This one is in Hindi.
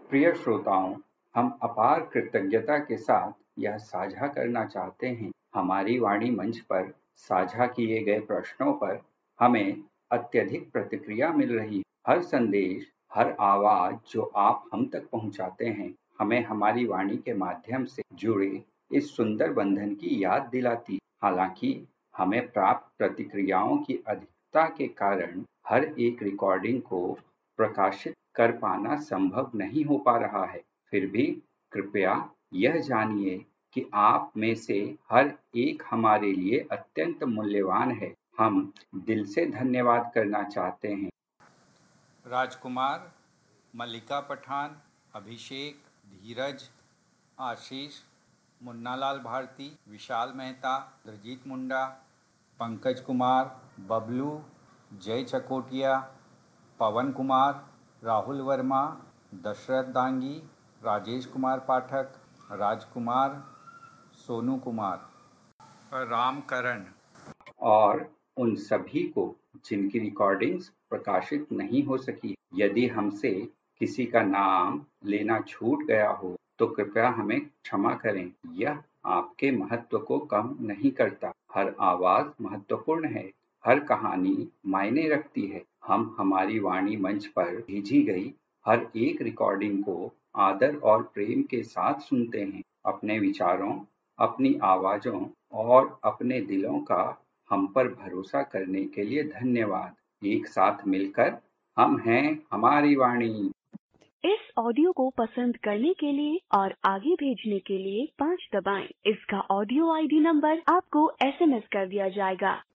प्रिय श्रोताओं, हम अपार कृतज्ञता के साथ यह साझा करना चाहते हैं हमारी वाणी मंच पर साझा किए गए प्रश्नों पर हमें अत्यधिक प्रतिक्रिया मिल रही है। हर संदेश, हर आवाज जो आप हम तक पहुंचाते हैं, हमें हमारी वाणी के माध्यम से जुड़े इस सुंदर बंधन की याद दिलाती है। हालांकि हमें प्राप्त प्रतिक्रियाओं की अधिकता के कारण हर एक रिकॉर्डिंग को प्रकाशित कर पाना संभव नहीं हो पा रहा है। फिर भी कृपया यह जानिए कि आप में से हर एक हमारे लिए अत्यंत मूल्यवान है। हम दिल से धन्यवाद करना चाहते हैं। राजकुमार, मल्लिका पठान, अभिषेक, धीरज, आशीष, मुन्नालाल भारती, विशाल मेहता, इंद्रजीत मुंडा, पंकज कुमार, बबलू, जय चकोटिया, पवन कुमार, राहुल वर्मा, दशरथ दांगी, राजेश कुमार पाठक, राजकुमार, सोनू कुमार, रामकरण और उन सभी को जिनकी रिकॉर्डिंग्स प्रकाशित नहीं हो सकी। यदि हमसे किसी का नाम लेना छूट गया हो तो कृपया हमें क्षमा करें। यह आपके महत्व को कम नहीं करता। हर आवाज महत्वपूर्ण है, हर कहानी मायने रखती है। हम हमारी वाणी मंच पर भेजी गई हर एक रिकॉर्डिंग को आदर और प्रेम के साथ सुनते हैं। अपने विचारों, अपनी आवाजों और अपने दिलों का हम पर भरोसा करने के लिए धन्यवाद। एक साथ मिलकर हम हैं हमारी वाणी। इस ऑडियो को पसंद करने के लिए और आगे भेजने के लिए 5 दबाएं। इसका ऑडियो ID नंबर आपको SMS कर दिया जाएगा।